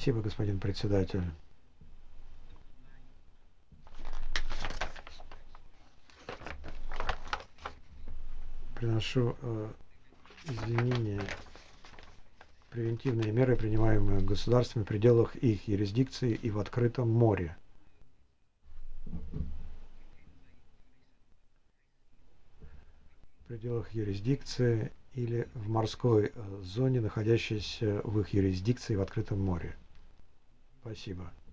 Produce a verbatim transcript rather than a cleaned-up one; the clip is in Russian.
Спасибо, господин председатель. Приношу э, извинения. Превентивные меры, принимаемые государствами в пределах их юрисдикции и в открытом море. В пределах юрисдикции или в морской зоне, находящейся в их юрисдикции в открытом море. Спасибо.